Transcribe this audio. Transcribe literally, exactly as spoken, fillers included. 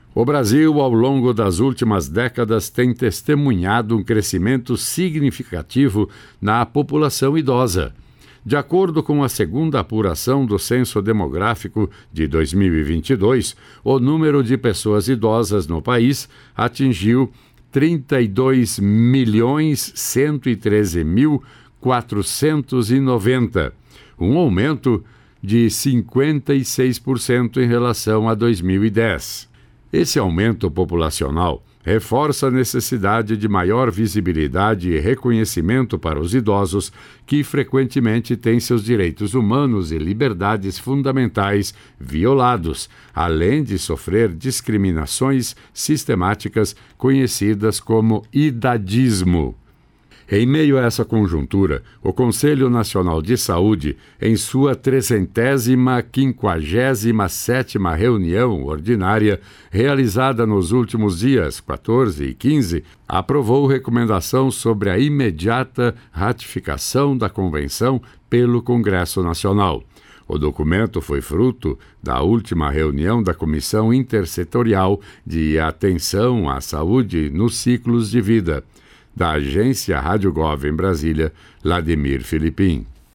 O Brasil, ao longo das últimas décadas, tem testemunhado um crescimento significativo na população idosa. De acordo com a segunda apuração do Censo Demográfico de dois mil e vinte e dois, o número de pessoas idosas no país atingiu trinta e dois milhões cento e treze mil quatrocentos e noventa, um aumento de cinquenta e seis por cento em relação a dois mil e dez. Esse aumento populacional reforça a necessidade de maior visibilidade e reconhecimento para os idosos que frequentemente têm seus direitos humanos e liberdades fundamentais violados, além de sofrer discriminações sistemáticas conhecidas como idadismo. Em meio a essa conjuntura, o Conselho Nacional de Saúde, em sua trezentésima quinquagésima sétima reunião ordinária, realizada nos últimos dias quatorze e quinze, aprovou recomendação sobre a imediata ratificação da Convenção pelo Congresso Nacional. O documento foi fruto da última reunião da Comissão Intersetorial de Atenção à Saúde nos Ciclos de Vida. Da agência Rádio Gov em Brasília, Vladimir Filipim.